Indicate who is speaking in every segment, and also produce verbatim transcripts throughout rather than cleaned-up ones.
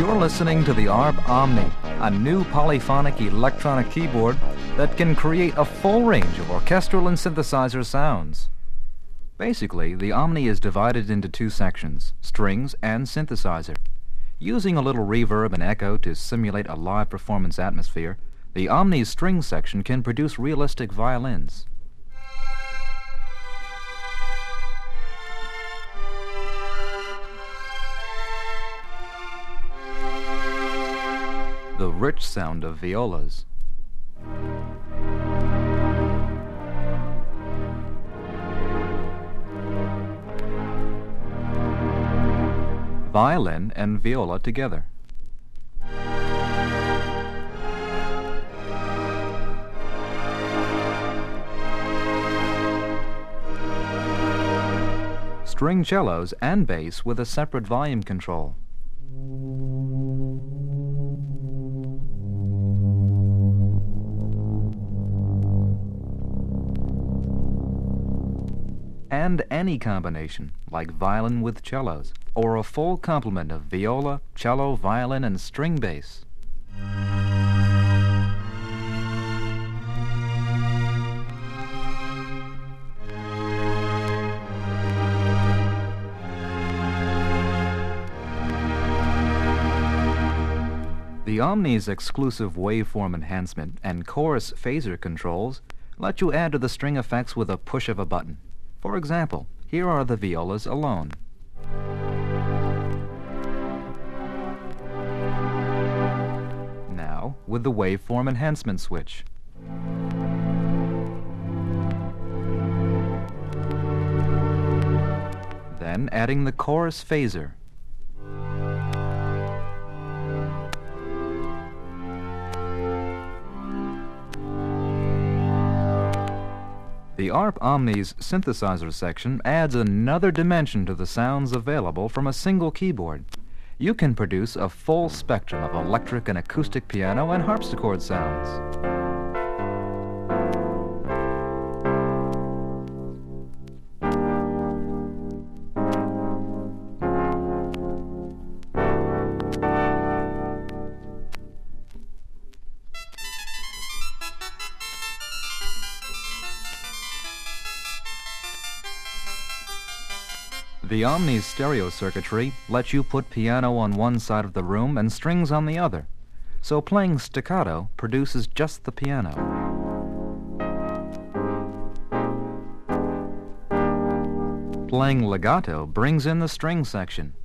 Speaker 1: You're listening to the A R P Omni, a new polyphonic electronic keyboard that can create a full range of orchestral and synthesizer sounds. Basically, the Omni is divided into two sections, strings and synthesizer. Using a little reverb and echo to simulate a live performance atmosphere, the Omni's string section can produce realistic violins. The rich sound of violas. Violin and viola together. String cellos and bass with a separate volume control. And any combination, like violin with cellos, or a full complement of viola, cello, violin, and string bass. The Omni's exclusive waveform enhancement and chorus phaser controls let you add to the string effects with a push of a button. For example, here are the violas alone. Now, with the waveform enhancement switch. Then adding the chorus phaser. The A R P Omni's synthesizer section adds another dimension to the sounds available from a single keyboard. You can produce a full spectrum of electric and acoustic piano and harpsichord sounds. The Omni's stereo circuitry lets you put piano on one side of the room and strings on the other, so playing staccato produces just the piano. Playing legato brings in the string section.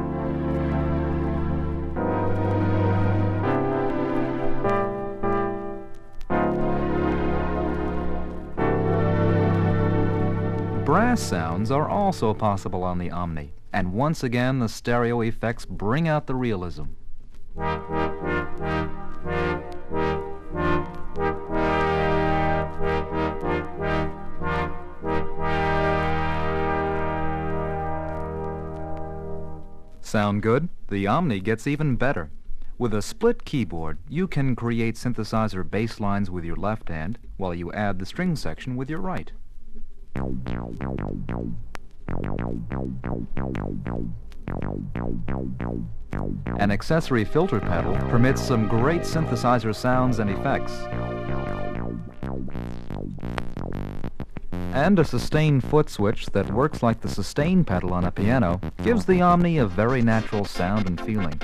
Speaker 1: Brass sounds are also possible on the Omni, and once again the stereo effects bring out the realism. Sound good? The Omni gets even better. With a split keyboard, you can create synthesizer bass lines with your left hand, while you add the string section with your right. An accessory filter pedal permits some great synthesizer sounds and effects. And a sustain foot switch that works like the sustain pedal on a piano gives the Omni a very natural sound and feeling.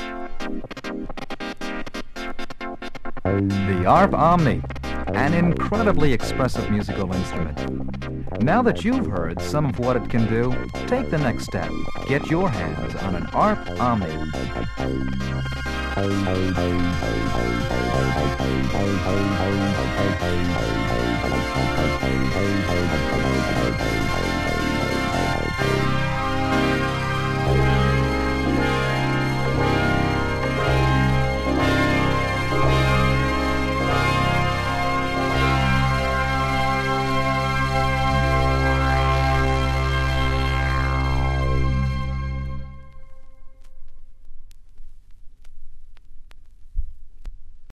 Speaker 1: The A R P Omni, an incredibly expressive musical instrument. Now that you've heard some of what it can do, take the next step. Get your hands on an A R P Omni.